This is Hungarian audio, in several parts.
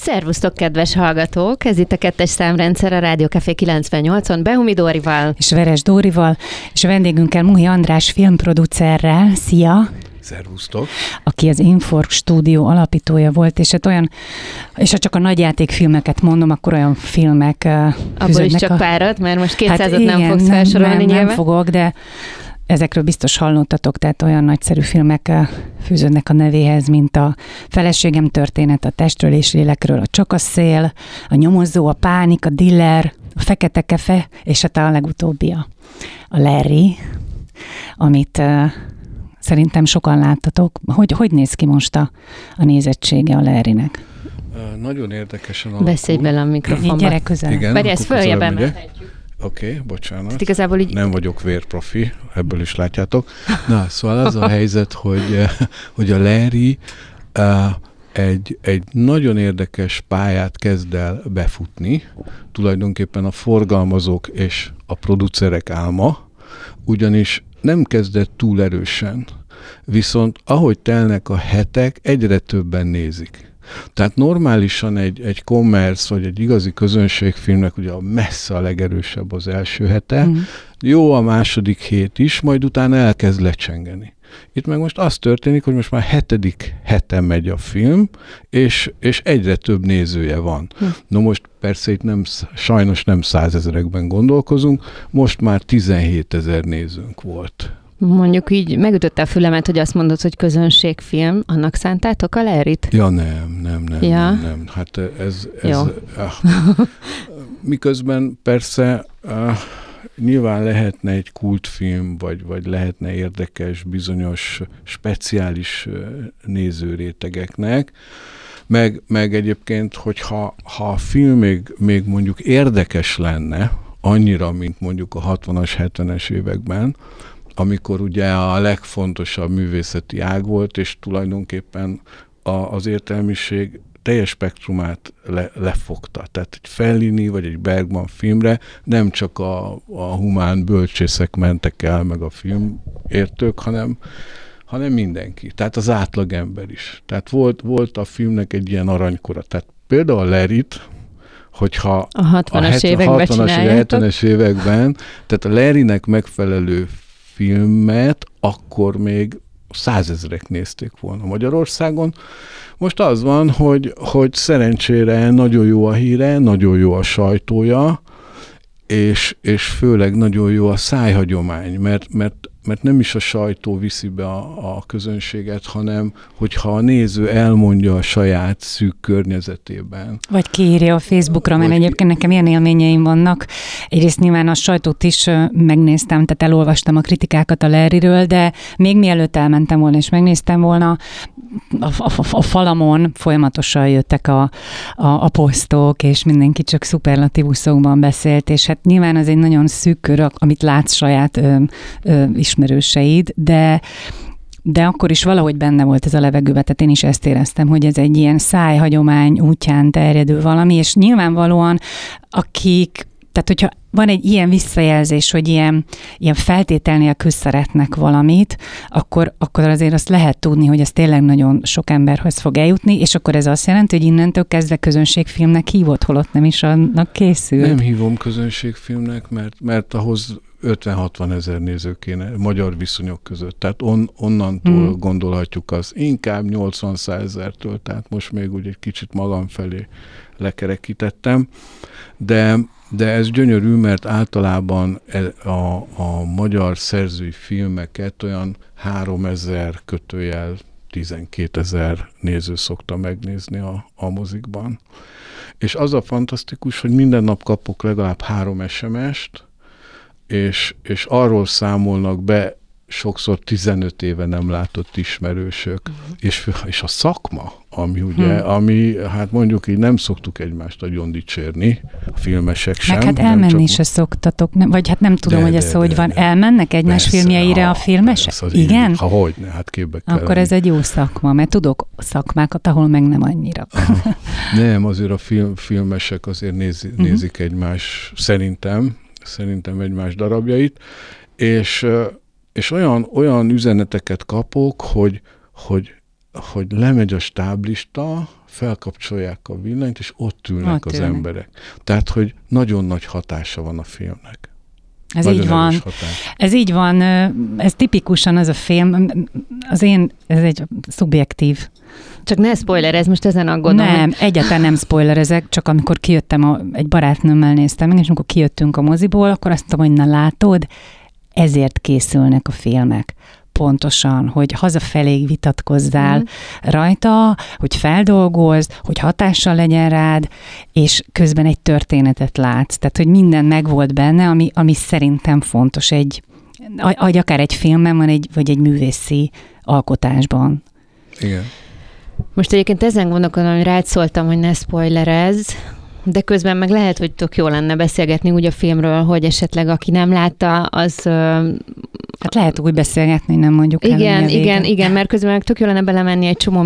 Szervusztok, kedves hallgatók! Ez itt a 2-es számrendszer a Rádió Café 98-on Behumi Dórival. És Veres Dórival, és a vendégünkkel Muhi András filmproducerrel. Szia! Szervusztok! Aki az Inforg stúdió alapítója volt, és hát olyan, és ha csak a nagyjátékfilmeket mondom, akkor olyan filmek abból is csak párat, mert most 200-at hát igen, nem fogsz felsorolni nem fogok, de ezekről biztos hallottatok, tehát olyan nagyszerű filmek fűződnek a nevéhez, mint a Feleségem történet, a Testről és lélekről, a Csak a szél, a Nyomozó, a Pánik, a Diller, a Fekete kefe, és hát a legutóbbi a Larry, amit szerintem sokan láttatok. Hogy néz ki most a nézettsége a Larrynek? Nagyon érdekesen alakul. Beszélj bele a mikrofonba. Gyere közel. Igen, Várj, ezt följebb emelhetjük. Oké, bocsánat. Tehát igazából így... Nem vagyok vérprofi, ebből is látjátok. Na, szóval az a helyzet, hogy a Larry egy nagyon érdekes pályát kezd el befutni, tulajdonképpen a forgalmazók és a producerek álma, ugyanis nem kezdett túl erősen, viszont ahogy telnek a hetek, egyre többen nézik. Tehát normálisan egy commerce vagy egy igazi közönségfilmnek ugye messze a legerősebb az első hete, jó a második hét is, majd utána elkezd lecsengeni. Itt meg most az történik, hogy most már 7. hete megy a film, és egyre több nézője van. No most persze itt sajnos nem 100 000-ekben gondolkozunk, most már 17 000 nézőnk volt. Mondjuk így megütötte a fülemet, hogy azt mondod, hogy közönségfilm. Annak szántátok a Larryt? Ja, nem. Hát ez miközben persze nyilván lehetne egy kultfilm, vagy lehetne érdekes bizonyos speciális nézőrétegeknek, meg egyébként, hogyha a film még mondjuk érdekes lenne, annyira, mint mondjuk a 60-as, 70-es években, amikor ugye a legfontosabb művészeti ág volt, és tulajdonképpen az értelmiség teljes spektrumát lefogta. Tehát egy Fellini vagy egy Bergman filmre nem csak a humán bölcsészek mentek el, meg a filmértők, hanem mindenki. Tehát az átlagember is. Tehát volt a filmnek egy ilyen aranykora. Tehát például a Larryt, hogyha a 60-as években csináljátok. 70-es években, tehát a Larrynek megfelelő filmet akkor még 100 000-ek nézték volna Magyarországon. Most az van, hogy szerencsére nagyon jó a híre, nagyon jó a sajtója, és főleg nagyon jó a szájhagyomány, mert nem is a sajtó viszi be a közönséget, hanem hogyha a néző elmondja a saját szűk környezetében. Vagy kiírja a Facebookra, mert egyébként nekem ilyen élményeim vannak. Egyrészt nyilván a sajtót is megnéztem, tehát elolvastam a kritikákat a Larryről, de még mielőtt elmentem volna és megnéztem volna, a falamon folyamatosan jöttek a posztok, és mindenki csak szuperlatívuszokban beszélt, és hát nyilván az egy nagyon szűk kör, amit látsz saját ismerőseid, de akkor is valahogy benne volt ez a levegőben, tehát én is ezt éreztem, hogy ez egy ilyen szájhagyomány útján terjedő valami, és nyilvánvalóan tehát hogyha van egy ilyen visszajelzés, hogy ilyen feltétel nélkül szeretnek valamit, akkor azért azt lehet tudni, hogy ez tényleg nagyon sok emberhez fog eljutni, és akkor ez azt jelenti, hogy innentől kezdve közönségfilmnek hívott, holott nem is annak készült. Nem hívom közönségfilmnek, mert ahhoz 50-60 000 néző kéne magyar viszonyok között. Tehát onnantól gondolhatjuk az inkább 80-100 000-től, tehát most még úgy egy kicsit magam felé lekerekítettem, de ez gyönyörű, mert általában a magyar szerzői filmeket olyan 3000 12 000 néző szokta megnézni a mozikban. És az a fantasztikus, hogy minden nap kapok legalább 3 SMS-t, és arról számolnak be sokszor 15 éve nem látott ismerősök, és a szakma, ami hát mondjuk így nem szoktuk egymást nagyon dicsérni, a filmesek sem. Meg hát elmenni se szoktatok, vagy hát nem tudom, hogy ez hogy van. Elmennek egymás filmjeire a filmesek? Igen? Hogyne, hát képbe kell. Akkor ez egy jó szakma, mert tudok szakmákat, ahol meg nem annyira. Nem, azért a filmesek azért nézik egymás, szerintem egymás darabjait, és olyan üzeneteket kapok, hogy hogy lemegy a stáblista, felkapcsolják a villanyt, és ott ülnek az emberek. Tehát, hogy nagyon nagy hatása van a filmnek. Ez így van. Ez így van. Ez tipikusan az a film, ez egy szubjektív. Csak ne spoilerezz, most ezen aggódom. Nem, egyáltalán nem spoilerezek, csak amikor kijöttem, egy barátnőmmel néztem meg, és amikor kijöttünk a moziból, akkor azt mondtam, hogy na látod, ezért készülnek a filmek. Pontosan, hogy hazafelé vitatkozzál rajta, hogy feldolgozd, hogy hatással legyen rád, és közben egy történetet látsz. Tehát, hogy minden megvolt benne, ami szerintem fontos akár egy filmben van, vagy egy művészi alkotásban. Igen. Most egyébként ezen gondolkodom, hogy rád szóltam, hogy ne spoilerezz, de közben meg lehet, hogy tök jó lenne beszélgetni úgy a filmről, hogy esetleg aki nem látta, az... Hát lehet úgy beszélgetni, nem mondjuk el. Igen, mert közben meg tök jó lenne belemenni egy csomó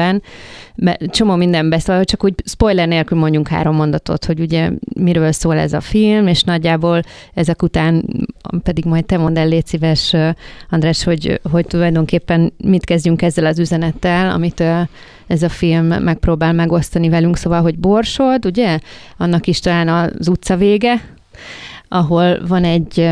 mindenbe, szóval csak úgy spoiler nélkül mondjunk 3 mondatot, hogy ugye miről szól ez a film, és nagyjából ezek után pedig majd te mondd el, légy szíves, András, hogy tulajdonképpen mit kezdjünk ezzel az üzenettel, amit ez a film megpróbál megosztani velünk, szóval, hogy Borsod, ugye? Annak is talán az utca vége, ahol van egy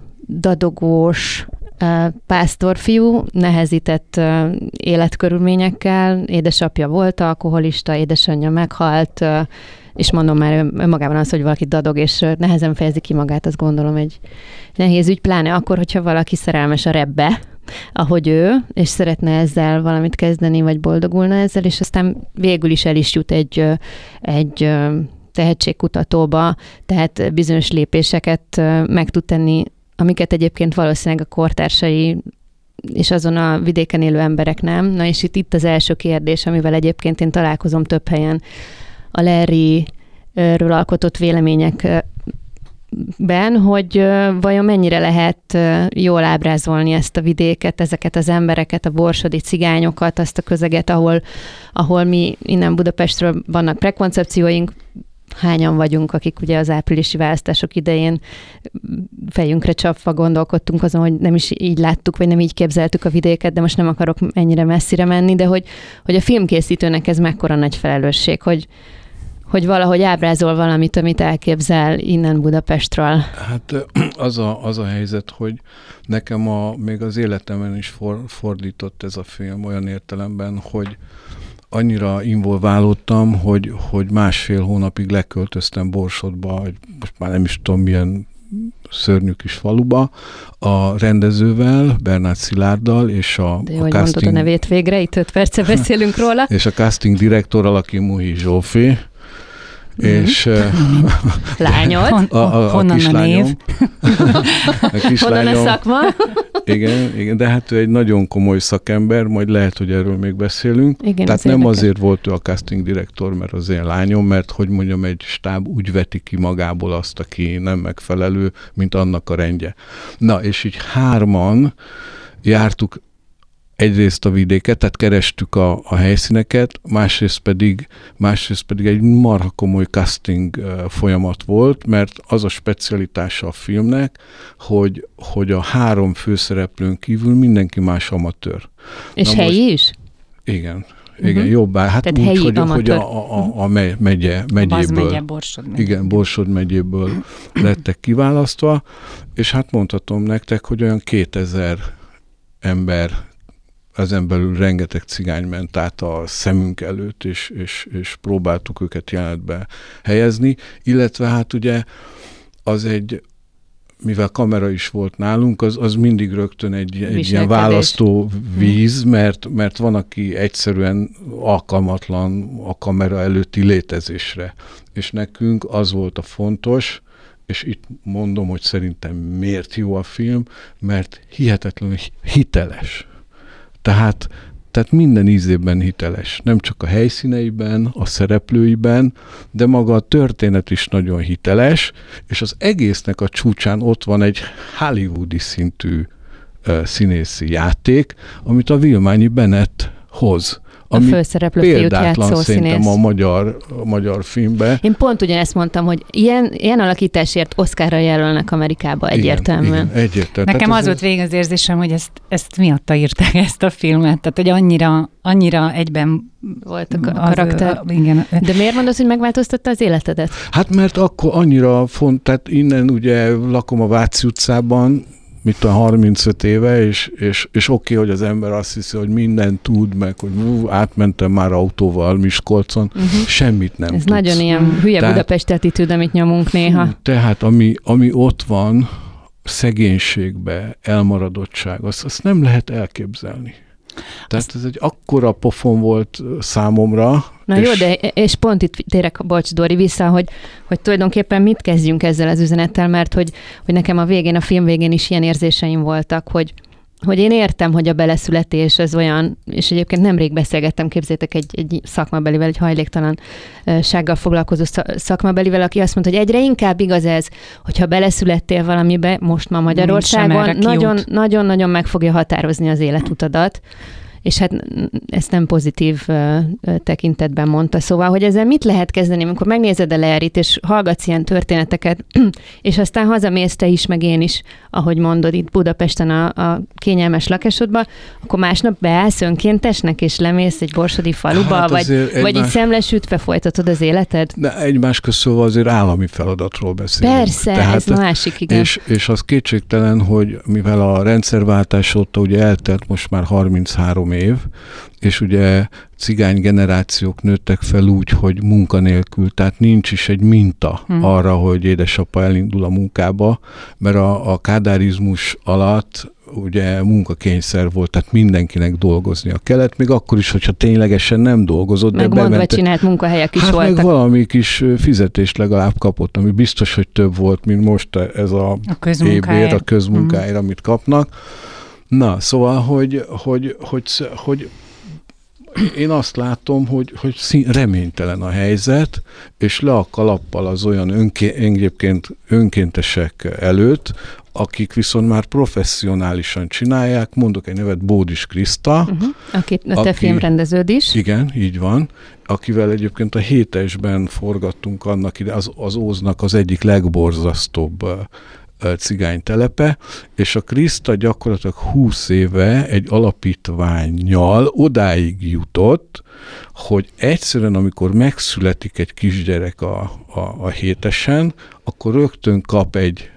dadogós pásztorfiú, nehezített életkörülményekkel, édesapja volt alkoholista, édesanyja meghalt, és mondom már önmagában az, hogy valaki dadog, és nehezen fejezi ki magát, azt gondolom egy nehéz ügy, pláne akkor, hogyha valaki szerelmes a Rebbe, ahogy ő, és szeretne ezzel valamit kezdeni, vagy boldogulna ezzel, és aztán végül is el is jut egy tehetségkutatóba, tehát bizonyos lépéseket meg tud tenni, amiket egyébként valószínűleg a kortársai és azon a vidéken élő emberek nem. Na és itt az első kérdés, amivel egyébként én találkozom több helyen a Larryről alkotott véleményekben, hogy vajon mennyire lehet jól ábrázolni ezt a vidéket, ezeket az embereket, a borsodi cigányokat, azt a közeget, ahol mi innen Budapestről vannak prekoncepcióink, hányan vagyunk, akik ugye az áprilisi választások idején fejünkre csapva gondolkodtunk azon, hogy nem is így láttuk, vagy nem így képzeltük a vidéket, de most nem akarok ennyire messzire menni, de hogy a filmkészítőnek ez mekkora nagy felelősség, hogy valahogy ábrázol valamit, amit elképzel innen Budapestről. Hát az a helyzet, hogy nekem még az életemben is fordított ez a film olyan értelemben, hogy annyira involválódtam, hogy 1,5 hónapig leköltöztem Borsodba, most már nem is tudom milyen szörnyű kis faluba, a rendezővel, Bernát Szilárddal, és a casting... mondod a nevét végre, itt 5 perce beszélünk róla. És a casting direktorral, aki Muhi Zsófi, és lányod. A kislányom. A kislányom. Honnan a szakma? Igen, de hát ő egy nagyon komoly szakember, majd lehet, hogy erről még beszélünk. Igen, tehát nem azért volt ő a casting direktor, mert az én lányom, mert hogy mondjam, egy stáb úgy veti ki magából azt, aki nem megfelelő, mint annak a rendje. Na, és így 3-an jártuk egyrészt a vidéket, tehát kerestük a helyszíneket, másrészt pedig egy marha komoly casting folyamat volt, mert az a specialitása a filmnek, hogy a 3 főszereplőn kívül mindenki más amatőr. És helyi is? Igen. Jobbá. Hát tehát úgy, hogy a megyéből. Borsod megye. Igen, Borsod megyéből lettek kiválasztva, és hát mondhatom nektek, hogy olyan 2000 ember, ezen belül rengeteg cigány ment át a szemünk előtt, és próbáltuk őket jelenetbe helyezni, illetve hát ugye mivel kamera is volt nálunk, az mindig rögtön egy ilyen választó víz, mert van, aki egyszerűen alkalmatlan a kamera előtti létezésre. És nekünk az volt a fontos, és itt mondom, hogy szerintem miért jó a film, mert hihetetlenül hiteles. Tehát minden ízében hiteles. Nem csak a helyszíneiben, a szereplőiben, de maga a történet is nagyon hiteles, és az egésznek a csúcsán ott van egy hollywoodi szintű színészi játék, amit a Villmányi Bennett hoz, a főszereplő fiút játszó színész. A magyar filmben. Én pont ugyanezt mondtam, hogy ilyen alakításért Oscarra jelölnek Amerikába egyértelműen. Igen, egyértelműen. Nekem az volt végig az érzésem, hogy ezt miatta írták ezt a filmet, tehát hogy annyira egyben volt a karakter. Igen. De miért mondod, hogy megváltoztatta az életedet? Hát mert akkor annyira tehát innen ugye lakom a Váci utcában, mit tudom, 35 éve, és oké, hogy az ember azt hiszi, hogy mindent tud, meg hogy átmentem már autóval Miskolcon, semmit nem Ez tudsz. nagyon ilyen hülye Budapest attitűd, amit nyomunk néha. Tehát ami ott van, szegénységbe, elmaradottság, azt nem lehet elképzelni. Tehát ez egy akkora pofon volt számomra. Na jó, de és pont itt térek, bocs Dori, vissza, hogy tulajdonképpen mit kezdjünk ezzel az üzenettel, mert hogy nekem a film végén is ilyen érzéseim voltak, hogy én értem, hogy a beleszületés az olyan, és egyébként nemrég beszélgettem, képzétek egy szakmabelivel, egy hajléktalansággal foglalkozó szakmabelivel, aki azt mondta, hogy egyre inkább igaz ez, hogyha beleszülettél valamibe, most ma Magyarországon, nagyon-nagyon meg fogja határozni az életutadat, és hát ezt nem pozitív tekintetben mondta. Szóval, hogy ezzel mit lehet kezdeni, amikor megnézed a Larryt, és hallgatsz ilyen történeteket, és aztán hazamész te is, meg én is, ahogy mondod, itt Budapesten a kényelmes lakásodba, akkor másnap beállsz önkéntesnek, és lemész egy borsodi faluba, hát vagy így szemlesütve folytatod az életed? De egymás közül azért állami feladatról beszélünk. Persze, tehát, ez másik, igen. És az kétségtelen, hogy mivel a rendszerváltás óta ugye eltelt most már 33 év, és ugye cigány generációk nőttek fel úgy, hogy munkanélkül, tehát nincs is egy minta arra, hogy édesapa elindul a munkába, mert a kádárizmus alatt ugye munkakényszer volt, tehát mindenkinek dolgoznia kellett, még akkor is, hogyha ténylegesen nem dolgozott. Meg mondva csinált munkahelyek is voltak. Meg valami kis fizetést legalább kapott, ami biztos, hogy több volt, mint most ez aébér, a közmunkáért, amit kapnak. Na, szóval, hogy én azt látom, hogy reménytelen a helyzet, és le a kalappal az olyan egyébként önkéntesek előtt, akik viszont már professzionálisan csinálják, mondok egy nevet, Bódis Kriszta. Aki te filmrendeződ is. Igen, így van. Akivel egyébként a 7-esben forgattunk annak ide, az Óznak az egyik legborzasztóbb cigánytelepe, és a Kriszta gyakorlatilag 20 éve egy alapítvánnyal odáig jutott, hogy egyszerűen, amikor megszületik egy kisgyerek a 7-esen, akkor rögtön kap egy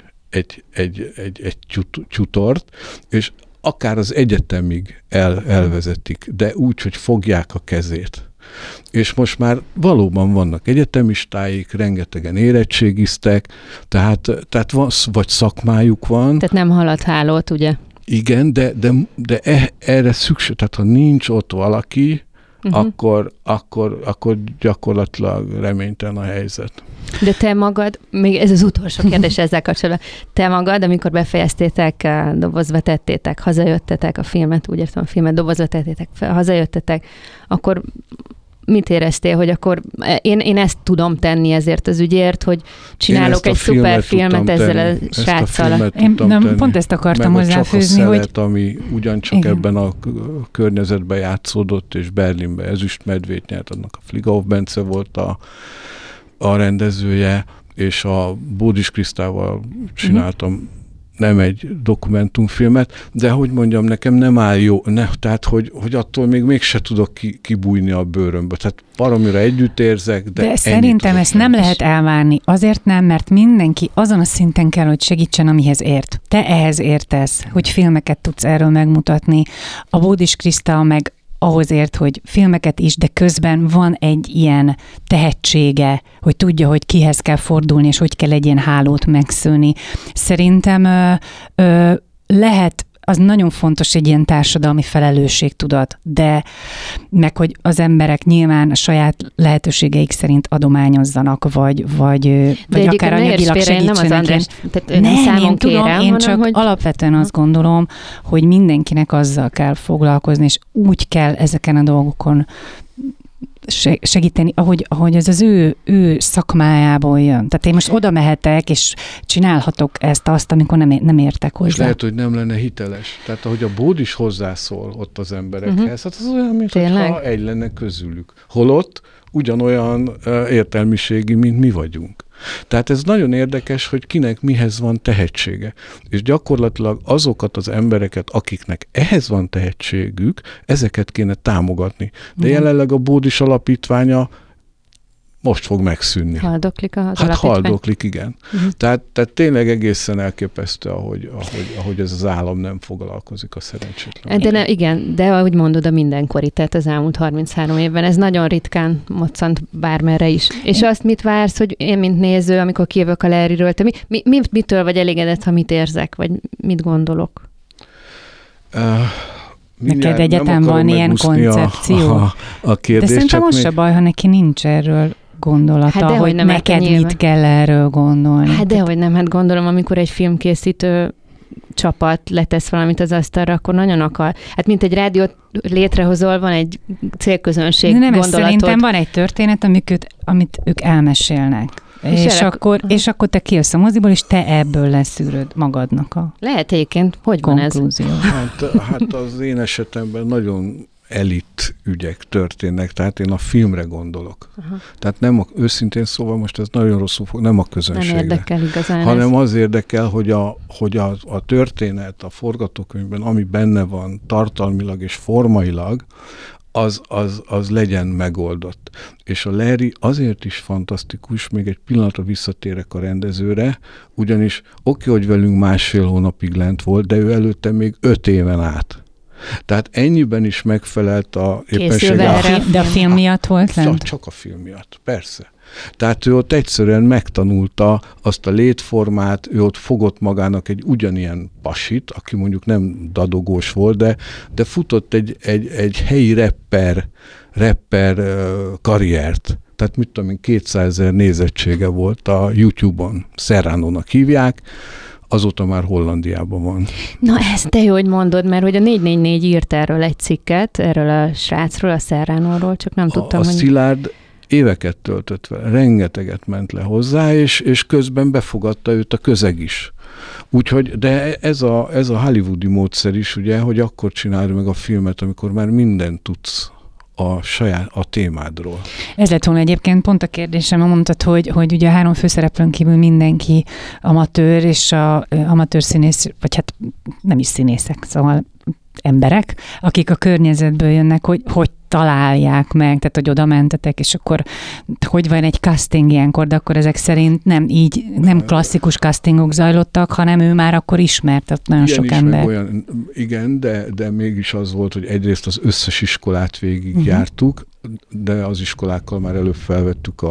tyutort, és akár az egyetemig elvezetik, de úgy, hogy fogják a kezét. És most már valóban vannak egyetemistáik, rengetegen érettségiztek, tehát vagy szakmájuk van. Tehát nem halad hálót, ugye? Igen, de erre szükség, tehát ha nincs ott valaki, akkor gyakorlatilag reménytelen a helyzet. De te magad, még ez az utolsó kérdés ezzel kapcsolatban, te magad, amikor befejeztétek, dobozba tettétek, hazajöttetek a filmet, úgy értem a filmet, dobozba tettétek, hazajöttetek, akkor mit éreztél, hogy akkor én ezt tudom tenni ezért az ügyért, hogy csinálok egy szuper filmet ezzel a sráccal. Pont ezt akartam hozzáfűzni, hogy... Csak a Szelet, ami ugyancsak igen. Ebben a környezetben játszódott, és Berlinben ezüstmedvét nyert, annak a Fligauf Bence volt a rendezője, és a Bódis Krisztával csináltam nem egy dokumentumfilmet, de hogy mondjam, nekem nem áll jó, tehát hogy attól mégse tudok kibújni a bőrömbe. Tehát baromira együtt érzek, de szerintem ezt nem lehet elvárni. Azért nem, mert mindenki azon a szinten kell, hogy segítsen, amihez ért. Te ehhez értesz, hogy filmeket tudsz erről megmutatni. A Bódis Kriszta meg ahhoz ért, hogy filmeket is, de közben van egy ilyen tehetsége, hogy tudja, hogy kihez kell fordulni, és hogy kell egy ilyen hálót megszőni. Szerintem lehet, az nagyon fontos egy ilyen társadalmi felelősségtudat, de meg, hogy az emberek nyilván a saját lehetőségeik szerint adományozzanak, vagy akár anyagilag segítsenek. Én tudom, én csak hogy... alapvetően azt gondolom, hogy mindenkinek azzal kell foglalkozni, és úgy kell ezeken a dolgokon segíteni, ahogy ez az ő szakmájából jön. Tehát én most oda mehetek, és csinálhatok ezt-azt, amikor nem értek hozzá. És lehet, hogy nem lenne hiteles. Tehát ahogy a Bód is hozzászól ott az emberekhez, hát az olyan, mintha egy lenne közülük. Holott ugyanolyan értelmiségi, mint mi vagyunk. Tehát ez nagyon érdekes, hogy kinek mihez van tehetsége. És gyakorlatilag azokat az embereket, akiknek ehhez van tehetségük, ezeket kéne támogatni. De jelenleg a Bódis alapítványa most fog megszűnni. Haldoklik az alapítvány? Hát haldoklik, igen. Tehát tényleg egészen elképesztő, ahogy ez az állam nem foglalkozik a szerencsétlen. Igen, de ahogy mondod, a mindenkori, tehát az elmúlt 33 évben, ez nagyon ritkán moccant bármerre is. És azt mit vársz, hogy én, mint néző, amikor kijövök a Larryről, te mitől vagy elégedett, ha mit érzek, vagy mit gondolok? Neked egyetem van ilyen koncepció? A kérdés, de szerintem most se baj, ha neki nincs erről gondolata, hát hogy neked mit kell erről gondolni. Hát dehogy nem, hát gondolom, amikor egy filmkészítő csapat letesz valamit az asztalra, akkor nagyon akar. Hát mint egy rádiót létrehozol, van egy célközönség gondolatod. Szerintem van egy történet, amit ők elmesélnek. És akkor te kijössz a moziból, és te ebből leszűröd magadnak a lehet egyébként, hogy van ez? Hát az én esetemben nagyon elit ügyek történnek, tehát én a filmre gondolok. Aha. Tehát nem őszintén szóval most ez nagyon rosszul fog, nem a közönségre. Nem érdekel igazán hanem az érdekel, hogy a történet, a forgatókönyvben, ami benne van tartalmilag és formailag, az legyen megoldott. És a Larry azért is fantasztikus, még egy pillanatra visszatérek a rendezőre, ugyanis oké, hogy velünk 1,5 hónapig lent volt, de ő előtte még 5 éven át. Tehát ennyiben is megfelelt a éppenséggel. De a film miatt volt lent? Csak a film miatt, persze. Tehát ő ott egyszerűen megtanulta azt a létformát, ő ott fogott magának egy ugyanilyen pasit, aki mondjuk nem dadogós volt, de futott egy helyi rapper karriert. Tehát mit tudom én, 200 000 nézettsége volt a YouTube-on. Serrano-nak hívják, azóta már Hollandiában van. Na ezt te jó, hogy mondod, mert hogy a 444 írt erről egy cikket, erről a srácról, a Serrano-ról, csak nem tudtam, hogy... Szilárd éveket töltött vele, rengeteget ment le hozzá, és közben befogadta őt a közeg is. Úgyhogy, de ez a hollywoodi módszer is, ugye, hogy akkor csinálod meg a filmet, amikor már mindent tudsz a témádról. Ez lett volna egyébként pont a kérdésem, mondtad, hogy ugye a 3 főszereplőn kívül mindenki amatőr, és a amatőr színész, vagy hát nem is színészek, szóval emberek, akik a környezetből jönnek, hogy találják meg, tehát hogy oda mentetek, és akkor hogy van egy casting ilyenkor, de akkor ezek szerint nem klasszikus castingok zajlottak, hanem ő már akkor ismert, tehát nagyon ilyen sok ember. Igen, de mégis az volt, hogy egyrészt az összes iskolát végig jártuk, de az iskolákkal már előbb felvettük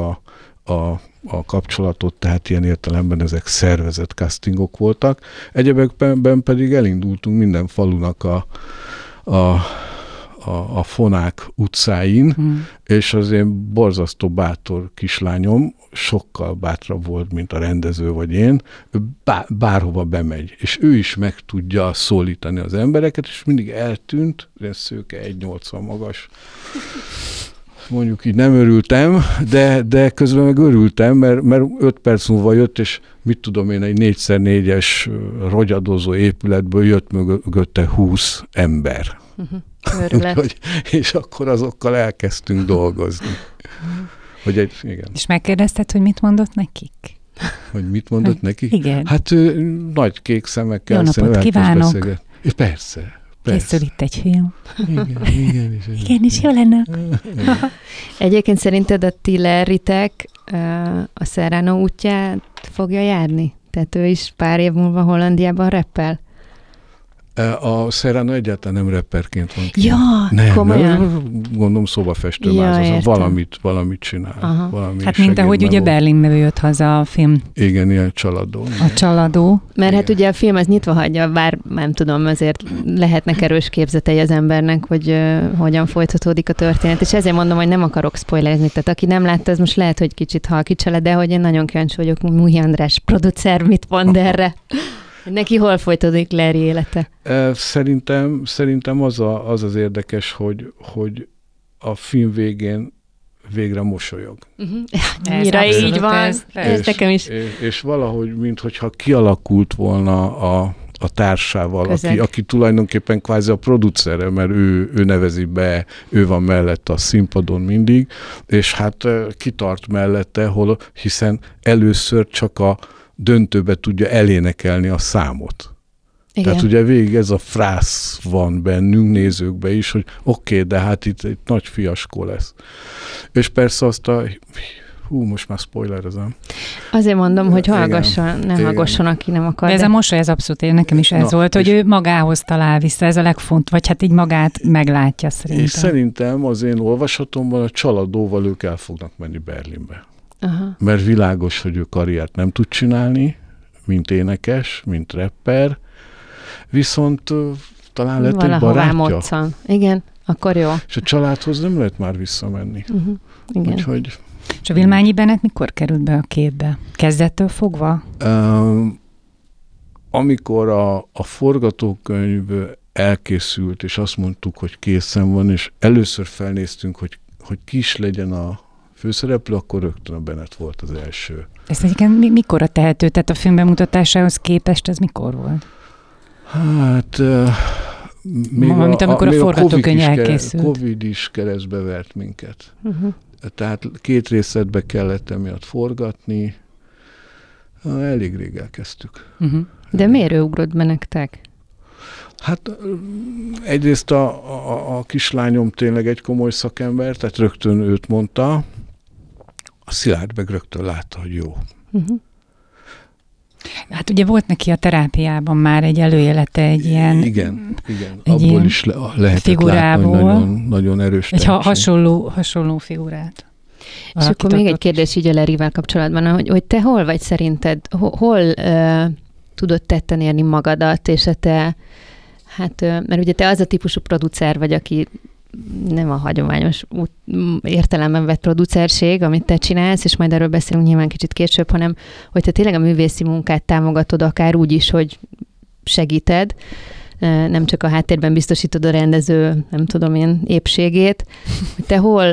a kapcsolatot, tehát ilyen értelemben ezek szervezett castingok voltak. Egyebekben pedig elindultunk minden falunak a Fonák utcáin, és az én borzasztó bátor kislányom sokkal bátrabb volt, mint a rendező vagy én, ő bárhova bemegy, és ő is meg tudja szólítani az embereket, és mindig eltűnt, ez szőke 1,80 magas. Mondjuk így nem örültem, de közben meg örültem, mert 5 perc múlva jött, és mit tudom én, egy 4x4-es rogyadozó épületből jött mögötte 20 ember. Úgyhogy, és akkor azokkal elkezdtünk dolgozni. Igen. És megkérdezted, hogy mit mondott nekik? Hogy mit mondott nekik? Igen. Hát nagy kék szemekkel. Jó napot kívánok! Persze. Készül itt egy film. Igen, és jó lenne. Egyébként szerinted a ti Larrytek a Serrano útját fogja járni? Tehát ő is pár év múlva Hollandiában rappel? A Serrano egyáltalán nem rapperként van ki. Ja, komolyan? Gondolom szobafestőmázat, valamit csinál. Hát mint ahogy ugye Berlinbe jött haza a film. Igen, ilyen csaladó. A csaladó. Mert hát ugye a film az nyitva hagyja, bár nem tudom, azért lehetnek erős képzetei az embernek, hogy hogyan folytatódik a történet, és ezért mondom, hogy nem akarok spoilerezni, tehát aki nem látta, az most lehet, hogy kicsit halkítsa le, de hogy én nagyon kíváncsi vagyok, Muhi András producer mit mond erre. Neki hol folytatódik Larry élete? Szerintem az érdekes, hogy a film végén végre mosolyog. Mire így van, ez nekem is. És valahogy, minthogyha kialakult volna a társával, aki tulajdonképpen kvázi a producere, mert ő nevezi be, ő van mellette a színpadon mindig, és hát kitart mellette, hiszen először csak a döntőbe tudja elénekelni a számot. Igen. Tehát ugye végig ez a frász van bennünk, nézőkbe is, hogy oké, de hát itt nagy fiaskó lesz. És persze azt most már spoilerezem. Azért mondom, hogy hallgasson, ne hallgasson, aki nem akar. De ez a mosoly, ez abszolút, nekem is ez volt, hogy ő magához talál vissza, ez a legfontosabb, vagy hát így magát meglátja szerintem. És szerintem az én olvasatomban a csaladóval ők el fognak menni Berlinbe. Aha. Mert világos, hogy ő karriert nem tud csinálni, mint énekes, mint rapper, viszont talán lett egy barátja. Moccan. Igen, akkor jó. És a családhoz nem lehet már visszamenni. Igen. Úgyhogy... És a Villmányi Bennett mikor került be a képbe? Kezdettől fogva? Amikor a forgatókönyv elkészült, és azt mondtuk, hogy készen van, és először felnéztünk, hogy ki is legyen a főszereplő, akkor rögtön a Bennett volt az első. Ezt egyébként mikor a tehető? Tehát a film bemutatásához képest ez mikor volt? Hát... Mint amikor a forgatókönyv elkészült. Covid is keresztbe vert minket. Tehát 2 részletbe kellett emiatt forgatni. Elég rég elkezdtük. De miért ő ugrott be nektek? Hát egyrészt a kislányom tényleg egy komoly szakember, tehát rögtön őt mondta, a Szilárd meg rögtön látta, hogy jó. Hát ugye volt neki a terápiában már egy előélete, egy ilyen... Igen. Abból is lehetett figurából látni, hogy nagyon, nagyon erős egy hasonló figurát. És akkor még egy kérdés így a Larryvel kapcsolatban, hogy te hol vagy szerinted, hol tudod tetten érni magadat, és mert ugye te az a típusú producer vagy, aki nem a hagyományos értelemben vett producerség, amit te csinálsz, és majd erről beszélünk nyilván kicsit később, hanem hogy te tényleg a művészi munkát támogatod, akár úgy is, hogy segíted, nem csak a háttérben biztosítod a rendező, nem tudom én, épségét, hogy te hol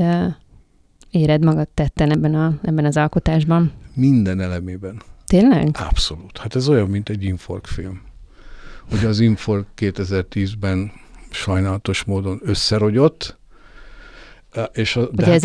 éred magad tetten ebben az alkotásban? Minden elemében. Tényleg? Abszolút. Hát ez olyan, mint egy Inforg film. Ugye az Inforg 2010-ben sajnálatos módon összerogyott, és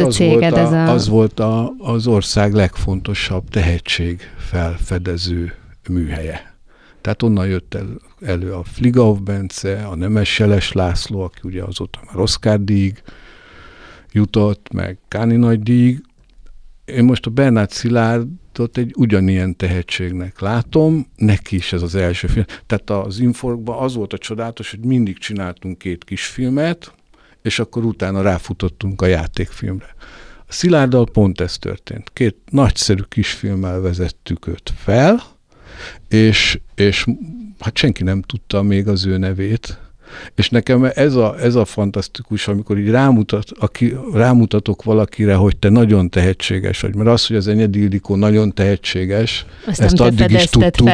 az volt az ország legfontosabb tehetség felfedező műhelye. Tehát onnan jött elő a Fligauf Bence, a Nemes Jeles László, aki ugye azóta már Oscar-díjig jutott, meg Káni nagy-díjig. Én most a Bernát Szilárdot egy ugyanilyen tehetségnek látom, neki is ez az első film. Tehát az Inforgban az volt a csodálatos, hogy mindig csináltunk 2 kisfilmet, és akkor utána ráfutottunk a játékfilmre. A Szilárddal pont ez történt. 2 nagyszerű kisfilmmel vezettük őt fel, és hát senki nem tudta még az ő nevét, és nekem ez a fantasztikus, amikor így rámutatok valakire, hogy te nagyon tehetséges vagy, mert az, hogy az Enyedi Ildikó nagyon tehetséges, ezt addig is tudtuk.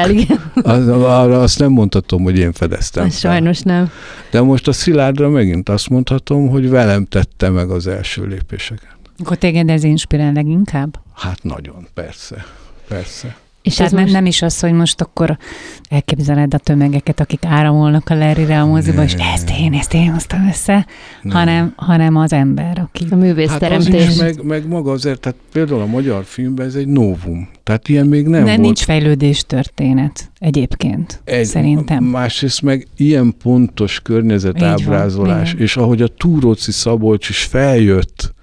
Azt nem mondhatom, hogy én fedeztem fel. Sajnos nem. De most a Szilárdra megint azt mondhatom, hogy velem tette meg az első lépéseket. Akkor téged ez inspirál leginkább? Hát nagyon, persze. És ez nem is az, hogy most akkor elképzeled a tömegeket, akik áramolnak a Larryre a moziba, és ezt én hoztam össze, hanem az ember, aki... A művészteremtés. Hát az is, meg maga azért, tehát például a magyar filmben ez egy novum. Tehát ilyen még nem volt. Nincs fejlődés történet egyébként, szerintem. Másrészt meg ilyen pontos környezetábrázolás, és ahogy a Túróczi Szabolcs is feljött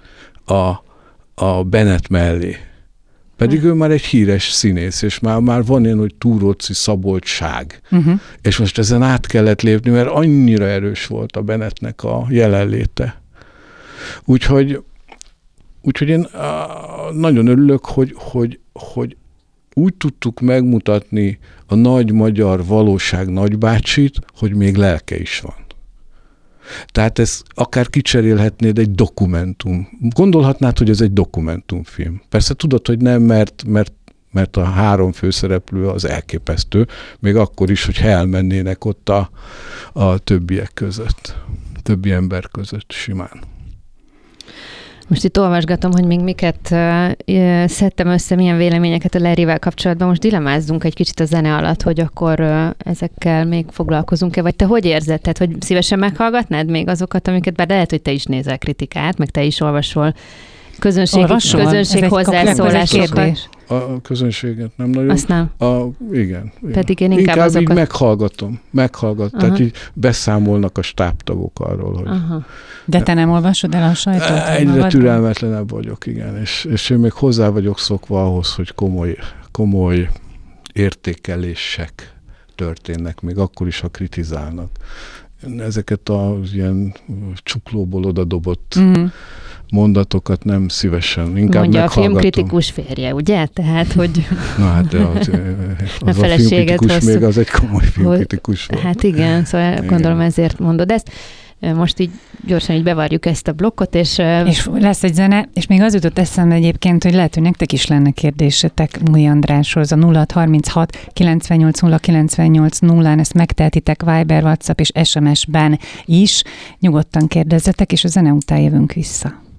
a Bennett mellé, pedig ő már egy híres színész, és már van ilyen, hogy Túróczi Szabolcsság. És most ezen át kellett lépni, mert annyira erős volt a Bennettnek a jelenléte. Úgyhogy én nagyon örülök, hogy úgy tudtuk megmutatni a nagy magyar valóság nagybácsit, hogy még lelke is van. Tehát ez akár kicserélhetnéd egy dokumentum. Gondolhatnád, hogy ez egy dokumentumfilm. Persze tudod, hogy nem, mert a 3 főszereplő az elképesztő, még akkor is, hogy elmennének ott a többiek között, többi ember között simán. Most itt olvasgatom, hogy még miket szedtem össze, milyen véleményeket a Larryvel kapcsolatban. Most dilemázzunk egy kicsit a zene alatt, hogy akkor ezekkel még foglalkozunk-e, vagy te hogy érzed? Tehát, hogy szívesen meghallgatnád még azokat, amiket, bár lehet, hogy te is nézel kritikát, meg te is olvasol közönség hozzászólásokat. A közönséget nem nagyon. Azt nem. Igen. Pedig én inkább azokat... így meghallgatom. Tehát így beszámolnak a stábtagok arról, hogy... Aha. De te nem olvasod el a sajtót? Egyre türelmetlenebb vagyok, igen. És én még hozzá vagyok szokva ahhoz, hogy komoly értékelések történnek, még akkor is, ha kritizálnak. Ezeket az ilyen csuklóból odadobott mondatokat nem szívesen, inkább mondja meghallgatom. A filmkritikus férje, ugye? Tehát, hogy... Na hát, de az a filmkritikus még az egy komoly filmkritikus volt. Hát igen, szóval igen. Gondolom ezért mondod ezt. Most így gyorsan így bevarjuk ezt a blokkot, és lesz egy zene, és még az jutott eszembe egyébként, hogy lehet, hogy nektek is lenne kérdésetek Múj Andráshoz, a 0636 98 098 0-án ezt megtehetitek Viber, WhatsApp és SMS-ben is. Nyugodtan kérdezzetek, és a zene után jövünk vissza.